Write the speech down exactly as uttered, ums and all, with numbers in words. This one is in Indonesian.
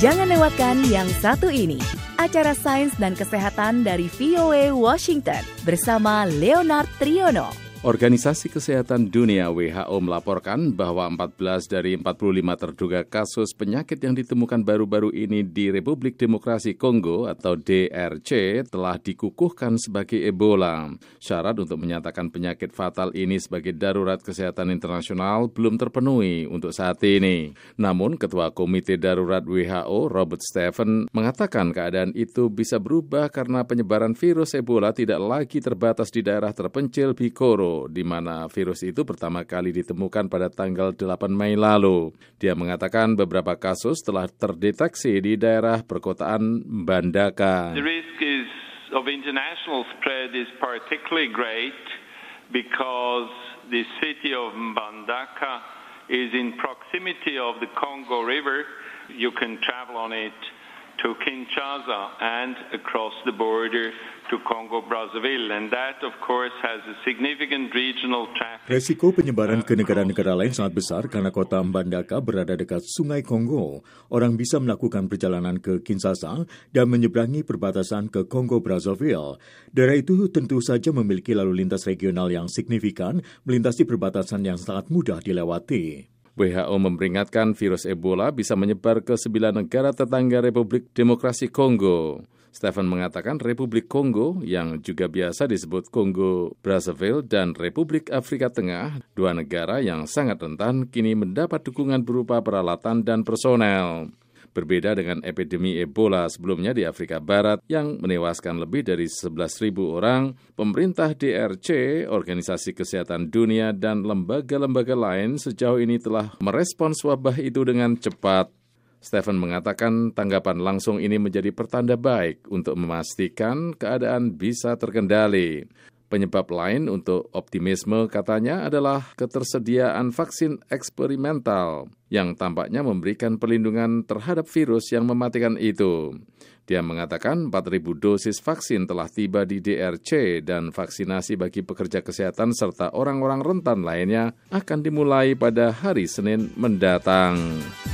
Jangan lewatkan yang satu ini, acara sains dan kesehatan dari V O A Washington bersama Leonard Triono. Organisasi Kesehatan Dunia W H O melaporkan bahwa empat belas dari empat puluh lima terduga kasus penyakit yang ditemukan baru-baru ini di Republik Demokrasi Kongo atau D R C telah dikukuhkan sebagai Ebola. Syarat untuk menyatakan penyakit fatal ini sebagai darurat kesehatan internasional belum terpenuhi untuk saat ini. Namun, Ketua Komite Darurat W H O, Robert Stephen, mengatakan keadaan itu bisa berubah karena penyebaran virus Ebola tidak lagi terbatas di daerah terpencil Bikoro, di mana virus itu pertama kali ditemukan pada tanggal delapan Mei lalu. Dia mengatakan beberapa kasus telah terdeteksi di daerah perkotaan Mbandaka. The risk is of international spread is particularly great because the city of Mbandaka is in proximity of the Congo River. You can travel on it to Kinshasa and across the border to Congo-Brazzaville, and that, of course, has a significant regional traffic. Resiko penyebaran ke negara-negara lain sangat besar karena kota Mbandaka berada dekat Sungai Kongo. Orang bisa melakukan perjalanan ke Kinshasa dan menyeberangi perbatasan ke Congo-Brazzaville. Daerah itu tentu saja memiliki lalu lintas regional yang signifikan, melintasi perbatasan yang sangat mudah dilewati. W H O memperingatkan virus Ebola bisa menyebar ke sembilan negara tetangga Republik Demokrasi Kongo. Stephen mengatakan Republik Kongo, yang juga biasa disebut Kongo Brazzaville, dan Republik Afrika Tengah, dua negara yang sangat rentan, kini mendapat dukungan berupa peralatan dan personel. Berbeda dengan epidemi Ebola sebelumnya di Afrika Barat yang menewaskan lebih dari sebelas ribu orang, pemerintah D R C, Organisasi Kesehatan Dunia, dan lembaga-lembaga lain sejauh ini telah merespons wabah itu dengan cepat. Stephen mengatakan tanggapan langsung ini menjadi pertanda baik untuk memastikan keadaan bisa terkendali. Penyebab lain untuk optimisme katanya adalah ketersediaan vaksin eksperimental yang tampaknya memberikan perlindungan terhadap virus yang mematikan itu. Dia mengatakan empat ribu dosis vaksin telah tiba di D R C dan vaksinasi bagi pekerja kesehatan serta orang-orang rentan lainnya akan dimulai pada hari Senin mendatang.